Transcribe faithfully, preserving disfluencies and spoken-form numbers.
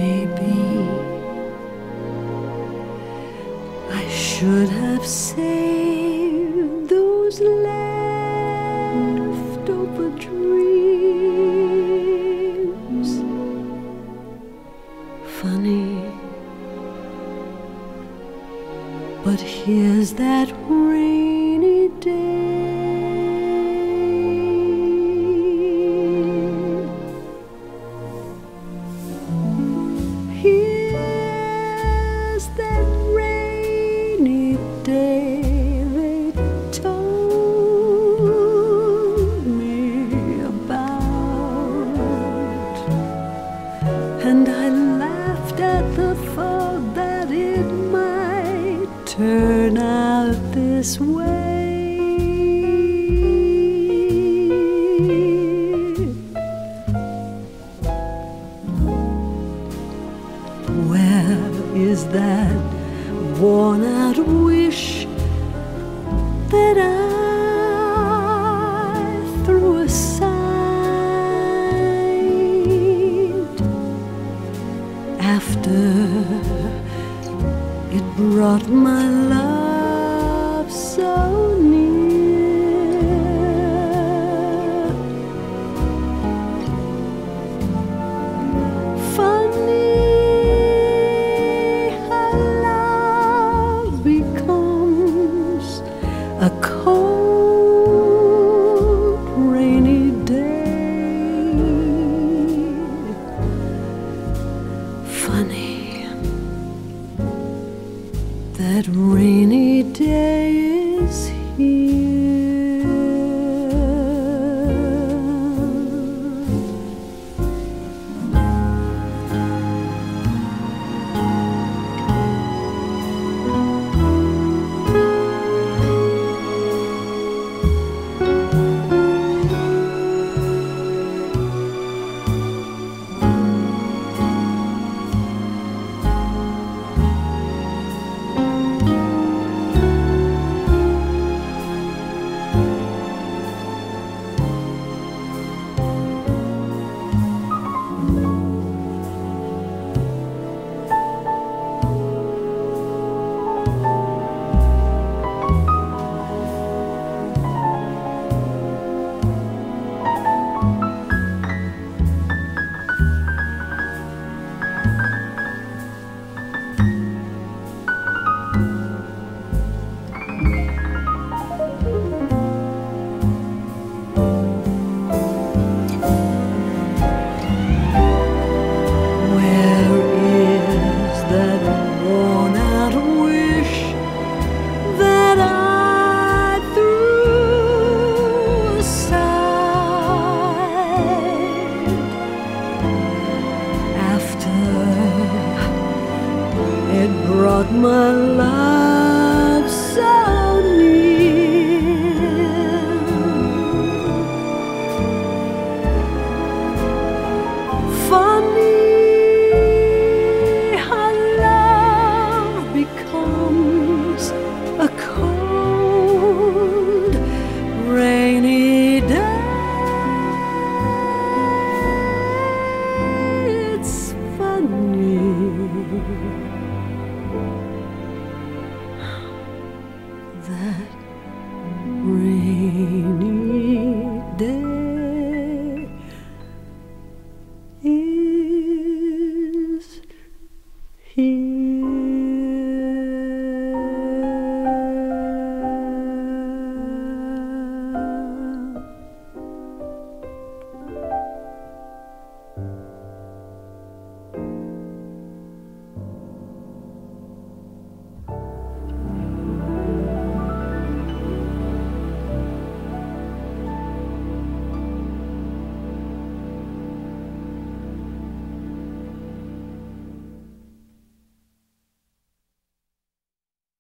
Maybe I should have saved those leftover dreams. Funny, but here's that rainy day. Here's that rainy day they told me about, and I laughed at the thought that it might turn out this way. Where is that worn-out wish that I threw aside after it brought my love so near? Funny how love becomes a cold, rainy day. Funny, that rainy day is here. It brought my love so near. Funny how love becomes a cold, rainy day. It's funny that